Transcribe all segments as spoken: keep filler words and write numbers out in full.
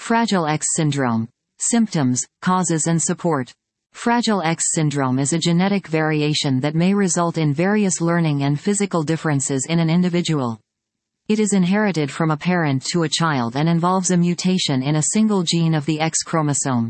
Fragile X syndrome. Symptoms, causes and support. Fragile X syndrome is a genetic variation that may result in various learning and physical differences in an individual. It is inherited from a parent to a child and involves a mutation in a single gene of the X chromosome.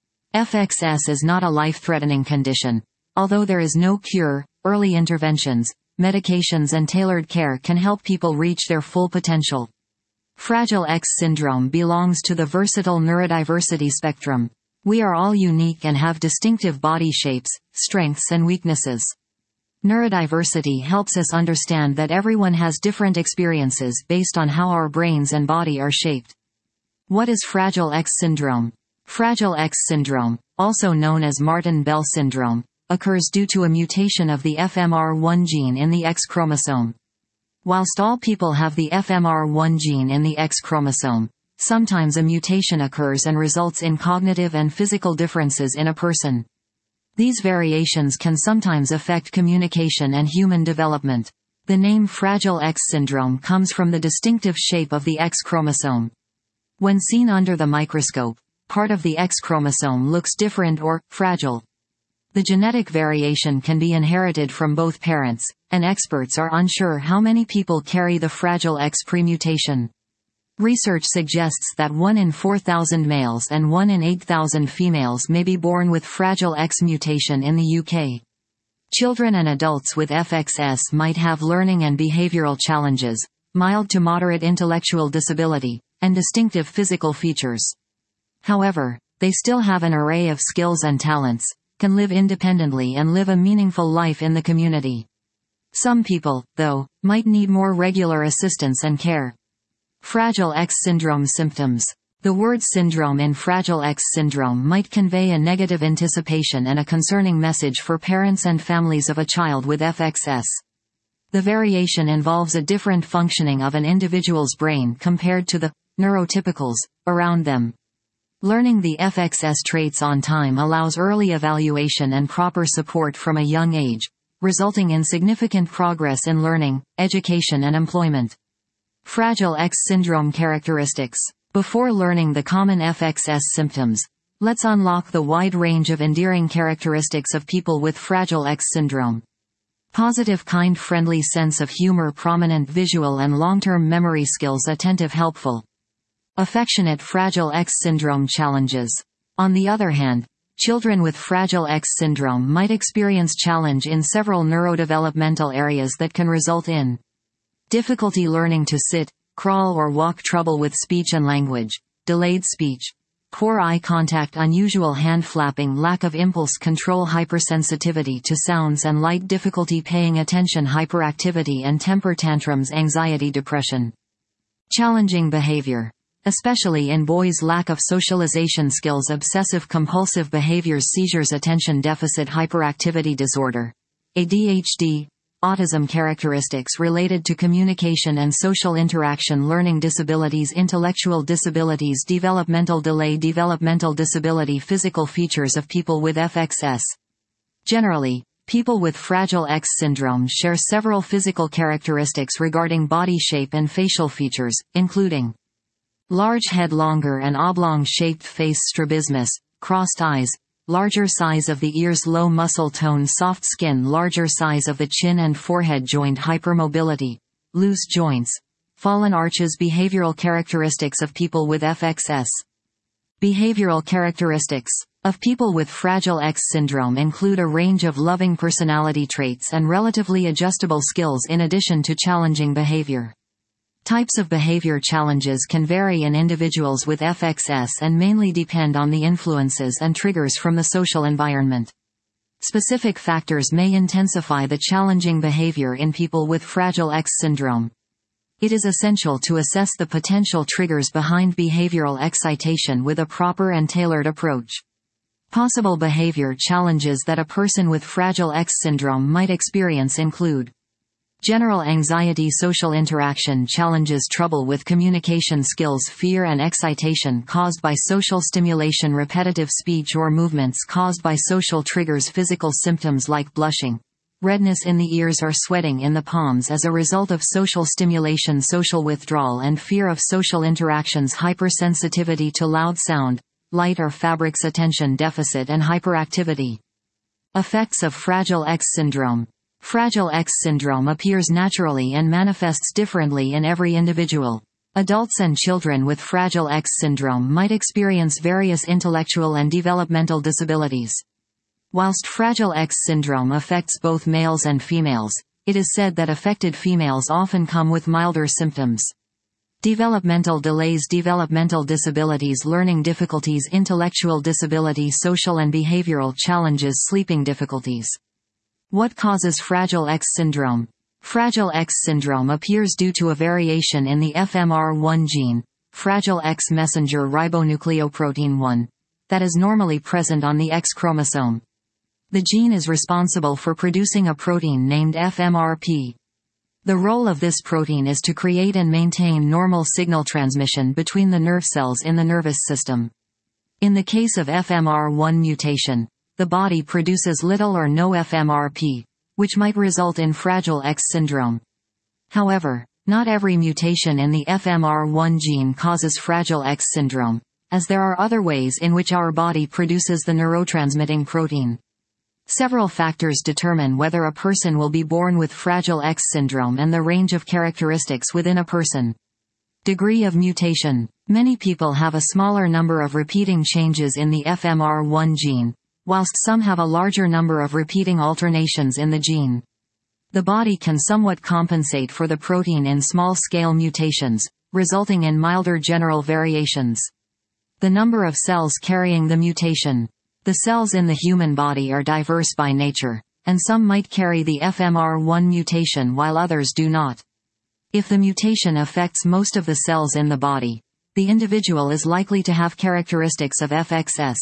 F X S is not a life-threatening condition. Although there is no cure, early interventions, medications and tailored care can help people reach their full potential. Fragile X syndrome belongs to the versatile neurodiversity spectrum. We are all unique and have distinctive body shapes, strengths and weaknesses. Neurodiversity helps us understand that everyone has different experiences based on how our brains and body are shaped. What is Fragile X syndrome? Fragile X syndrome, also known as Martin-Bell syndrome, occurs due to a mutation of the F M R one gene in the X chromosome. Whilst all people have the F M R one gene in the X chromosome, sometimes a mutation occurs and results in cognitive and physical differences in a person. These variations can sometimes affect communication and human development. The name Fragile X syndrome comes from the distinctive shape of the X chromosome. When seen under the microscope, part of the X chromosome looks different or fragile. The genetic variation can be inherited from both parents, and experts are unsure how many people carry the Fragile X premutation. Research suggests that one in four thousand males and one in eight thousand females may be born with Fragile X mutation in the U K. Children and adults with F X S might have learning and behavioral challenges, mild to moderate intellectual disability, and distinctive physical features. However, they still have an array of skills and talents, can live independently and live a meaningful life in the community. Some people, though, might need more regular assistance and care. Fragile X syndrome symptoms. The word syndrome in Fragile X syndrome might convey a negative anticipation and a concerning message for parents and families of a child with F X S. The variation involves a different functioning of an individual's brain compared to the neurotypicals around them. Learning the F X S traits on time allows early evaluation and proper support from a young age, resulting in significant progress in learning, education and employment. Fragile X syndrome characteristics. Before learning the common F X S symptoms, let's unlock the wide range of endearing characteristics of people with Fragile X syndrome. Positive, kind, friendly sense of humor, prominent visual and long-term memory skills, attentive, helpful. Affectionate. Fragile X syndrome challenges. On the other hand, children with Fragile X syndrome might experience challenge in several neurodevelopmental areas that can result in difficulty learning to sit, crawl or walk, trouble with speech and language, delayed speech, poor eye contact, unusual hand flapping, lack of impulse control, hypersensitivity to sounds and light, difficulty paying attention, hyperactivity and temper tantrums, anxiety, depression. Challenging behavior. Especially in boys, lack of socialization skills, obsessive compulsive behaviors, seizures, attention deficit hyperactivity disorder, A D H D, autism. Characteristics related to communication and social interaction, learning disabilities, intellectual disabilities, developmental delay, developmental disability. Physical features of people with F X S. Generally, people with Fragile X syndrome share several physical characteristics regarding body shape and facial features, including large head, longer and oblong-shaped face, strabismus, crossed eyes, larger size of the ears, low muscle tone, soft skin, larger size of the chin and forehead, joint hypermobility, loose joints, fallen arches. Behavioral characteristics of people with F X S. Behavioral characteristics of people with Fragile X syndrome include a range of loving personality traits and relatively adjustable skills in addition to challenging behavior. Types of behavior challenges can vary in individuals with F X S and mainly depend on the influences and triggers from the social environment. Specific factors may intensify the challenging behavior in people with Fragile X syndrome. It is essential to assess the potential triggers behind behavioral excitation with a proper and tailored approach. Possible behavior challenges that a person with Fragile X syndrome might experience include general anxiety, social interaction challenges, trouble with communication skills, fear and excitation caused by social stimulation, repetitive speech or movements caused by social triggers, physical symptoms like blushing, redness in the ears or sweating in the palms as a result of social stimulation, social withdrawal and fear of social interactions, hypersensitivity to loud sound, light or fabrics, attention deficit and hyperactivity. Effects of Fragile X syndrome. Fragile X syndrome appears naturally and manifests differently in every individual. Adults and children with Fragile X syndrome might experience various intellectual and developmental disabilities. Whilst Fragile X syndrome affects both males and females, it is said that affected females often come with milder symptoms. Developmental delays, developmental disabilities, learning difficulties, intellectual disability, social and behavioral challenges, sleeping difficulties. What causes Fragile X syndrome? Fragile X syndrome appears due to a variation in the F M R one gene, Fragile X messenger ribonucleoprotein one, that is normally present on the X chromosome. The gene is responsible for producing a protein named F M R P. The role of this protein is to create and maintain normal signal transmission between the nerve cells in the nervous system. In the case of F M R one mutation, the body produces little or no F M R P, which might result in Fragile X syndrome. However, not every mutation in the F M R one gene causes Fragile X syndrome, as there are other ways in which our body produces the neurotransmitting protein. Several factors determine whether a person will be born with Fragile X syndrome and the range of characteristics within a person. Degree of mutation. Many people have a smaller number of repeating changes in the F M R one gene, whilst some have a larger number of repeating alternations in the gene. The body can somewhat compensate for the protein in small-scale mutations, resulting in milder general variations. The number of cells carrying the mutation. The cells in the human body are diverse by nature, and some might carry the F M R one mutation while others do not. If the mutation affects most of the cells in the body, the individual is likely to have characteristics of F X S.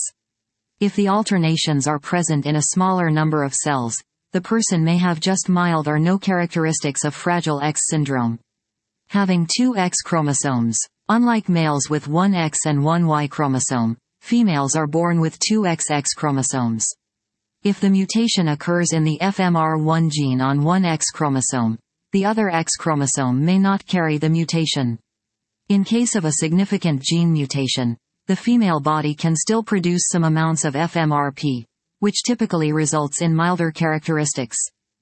If the alternations are present in a smaller number of cells, the person may have just mild or no characteristics of Fragile X syndrome. Having two X chromosomes. Unlike males with one X and one Y chromosome, females are born with two X X chromosomes. If the mutation occurs in the F M R one gene on one X chromosome, the other X chromosome may not carry the mutation. In case of a significant gene mutation, the female body can still produce some amounts of F M R P, which typically results in milder characteristics.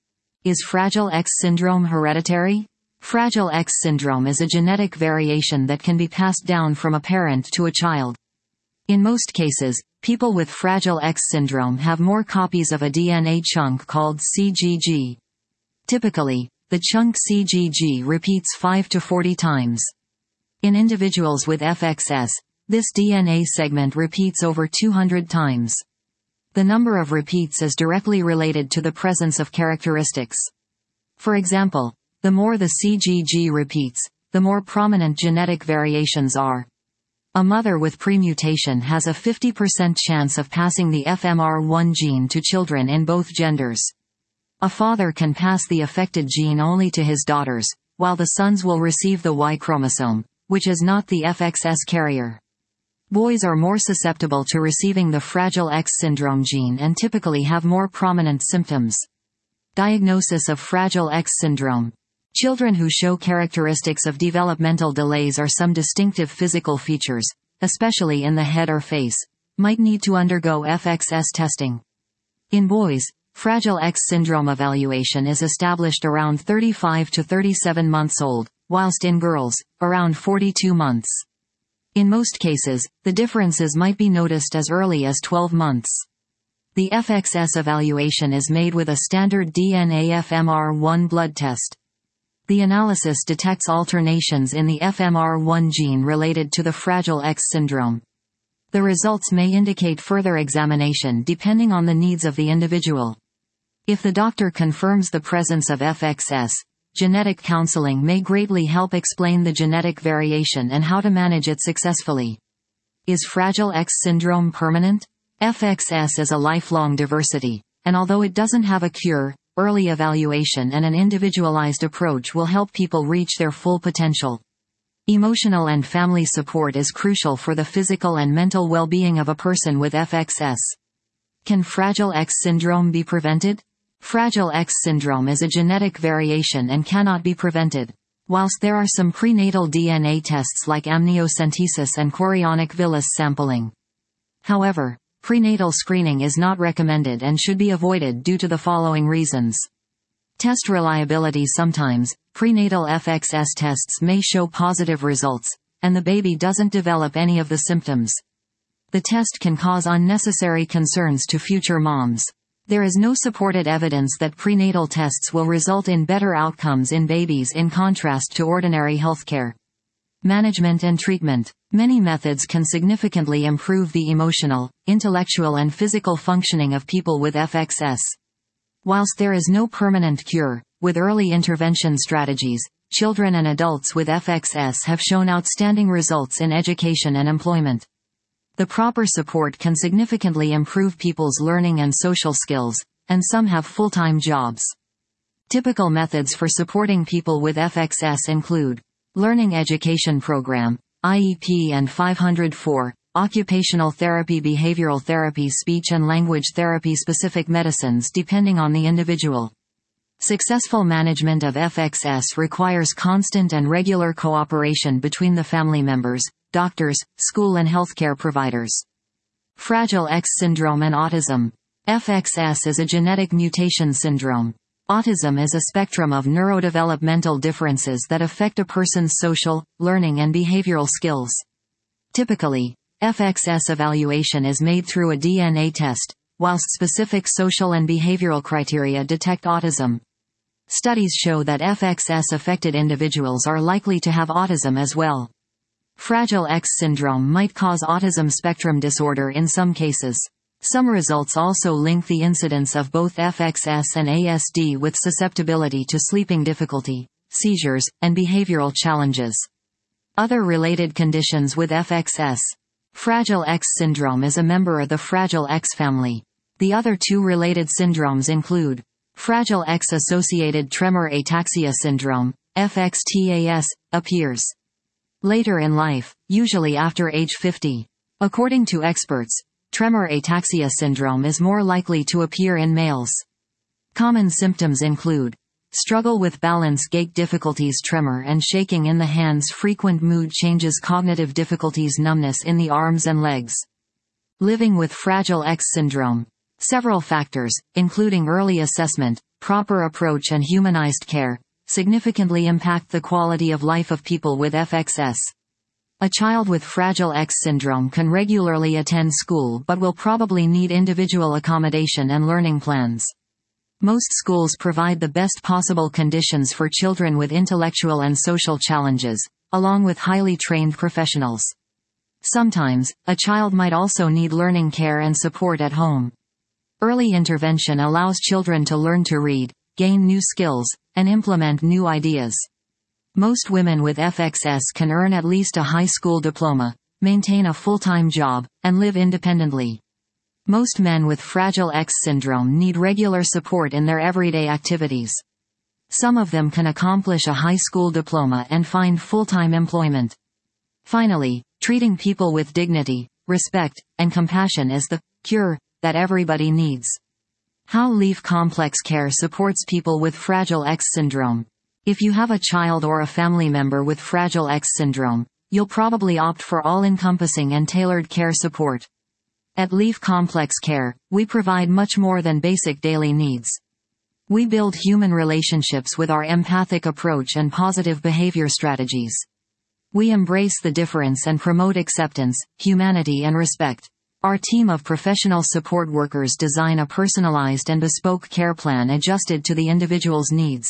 Is Fragile X syndrome hereditary? Fragile X syndrome is a genetic variation that can be passed down from a parent to a child. In most cases, people with Fragile X syndrome have more copies of a D N A chunk called C G G. Typically, the chunk C G G repeats five to forty times. In individuals with F X S, this D N A segment repeats over two hundred times. The number of repeats is directly related to the presence of characteristics. For example, the more the C G G repeats, the more prominent genetic variations are. A mother with premutation has a fifty percent chance of passing the F M R one gene to children in both genders. A father can pass the affected gene only to his daughters, while the sons will receive the Y chromosome, which is not the F X S carrier. Boys are more susceptible to receiving the Fragile X syndrome gene and typically have more prominent symptoms. Diagnosis of Fragile X syndrome. Children who show characteristics of developmental delays or some distinctive physical features, especially in the head or face, might need to undergo F X S testing. In boys, Fragile X syndrome evaluation is established around thirty-five to thirty-seven months old, whilst in girls, around forty-two months. In most cases, the differences might be noticed as early as twelve months. The F X S evaluation is made with a standard D N A F M R one blood test. The analysis detects alternations in the F M R one gene related to the Fragile X syndrome. The results may indicate further examination depending on the needs of the individual. If the doctor confirms the presence of F X S, genetic counseling may greatly help explain the genetic variation and how to manage it successfully. Is Fragile X syndrome permanent? F X S is a lifelong diversity, and although it doesn't have a cure, early evaluation and an individualized approach will help people reach their full potential. Emotional and family support is crucial for the physical and mental well-being of a person with F X S. Can Fragile X syndrome be prevented? Fragile X syndrome is a genetic variation and cannot be prevented. Whilst there are some prenatal D N A tests like amniocentesis and chorionic villus sampling. However, prenatal screening is not recommended and should be avoided due to the following reasons. Test reliability. Sometimes, prenatal F X S tests may show positive results, and the baby doesn't develop any of the symptoms. The test can cause unnecessary concerns to future moms. There is no supported evidence that prenatal tests will result in better outcomes in babies in contrast to ordinary healthcare. Management and treatment. Many methods can significantly improve the emotional, intellectual and physical functioning of people with F X S. Whilst there is no permanent cure, with early intervention strategies, children and adults with F X S have shown outstanding results in education and employment. The proper support can significantly improve people's learning and social skills, and some have full-time jobs. Typical methods for supporting people with F X S include Learning Education Program, I E P and five oh four, Occupational Therapy, Behavioral Therapy, Speech and Language Therapy, Specific medicines depending on the individual. Successful management of F X S requires constant and regular cooperation between the family members, doctors, school and healthcare providers. Fragile X syndrome and autism. F X S is a genetic mutation syndrome. Autism is a spectrum of neurodevelopmental differences that affect a person's social, learning and behavioral skills. Typically, F X S evaluation is made through a D N A test, whilst specific social and behavioral criteria detect autism. Studies show that F X S-affected individuals are likely to have autism as well. Fragile X syndrome might cause autism spectrum disorder in some cases. Some results also link the incidence of both F X S and A S D with susceptibility to sleeping difficulty, seizures, and behavioral challenges. Other related conditions with F X S. Fragile X syndrome is a member of the Fragile X family. The other two related syndromes include Fragile X-associated tremor ataxia syndrome, F X T A S, appears later in life, usually after age fifty. According to experts, tremor ataxia syndrome is more likely to appear in males. Common symptoms include struggle with balance, gait difficulties, tremor and shaking in the hands, frequent mood changes, cognitive difficulties, numbness in the arms and legs. Living with Fragile X syndrome. Several factors, including early assessment, proper approach and humanized care, significantly impact the quality of life of people with F X S. A child with Fragile X syndrome can regularly attend school but will probably need individual accommodation and learning plans. Most schools provide the best possible conditions for children with intellectual and social challenges, along with highly trained professionals. Sometimes, a child might also need learning care and support at home. Early intervention allows children to learn to read, gain new skills, and implement new ideas. Most women with F X S can earn at least a high school diploma, maintain a full-time job, and live independently. Most men with Fragile X syndrome need regular support in their everyday activities. Some of them can accomplish a high school diploma and find full-time employment. Finally, treating people with dignity, respect, and compassion is the cure that everybody needs. How Leaf Complex Care supports people with Fragile X syndrome. If you have a child or a family member with Fragile X syndrome, you'll probably opt for all-encompassing and tailored care support. At Leaf Complex Care, we provide much more than basic daily needs. We build human relationships with our empathic approach and positive behavior strategies. We embrace the difference and promote acceptance, humanity and respect. Our team of professional support workers design a personalized and bespoke care plan adjusted to the individual's needs.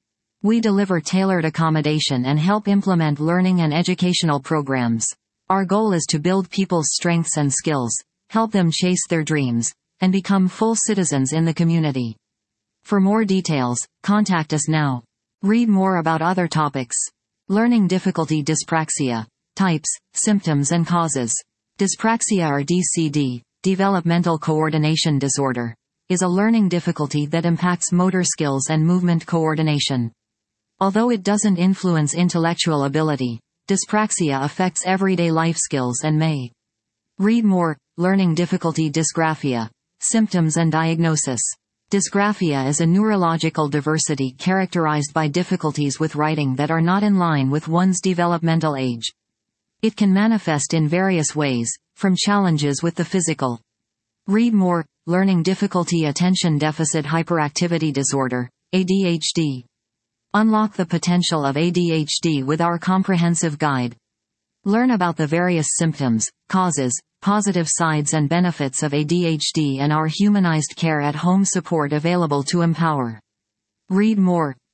We deliver tailored accommodation and help implement learning and educational programs. Our goal is to build people's strengths and skills, help them chase their dreams, and become full citizens in the community. For more details, contact us now. Read more about other topics. Learning difficulty, dyspraxia. Types, symptoms and causes. Dyspraxia or D C D, developmental coordination disorder, is a learning difficulty that impacts motor skills and movement coordination. Although it doesn't influence intellectual ability, dyspraxia affects everyday life skills and may. Read more. Learning difficulty, dysgraphia. Symptoms and diagnosis. Dysgraphia is a neurological diversity characterized by difficulties with writing that are not in line with one's developmental age. It can manifest in various ways, from challenges with the physical. Read more: Learning Difficulty Attention Deficit Hyperactivity Disorder, A D H D. Unlock the potential of A D H D with our comprehensive guide. Learn about the various symptoms, causes, positive sides and benefits of A D H D and our humanized care at home support available to empower. Read more: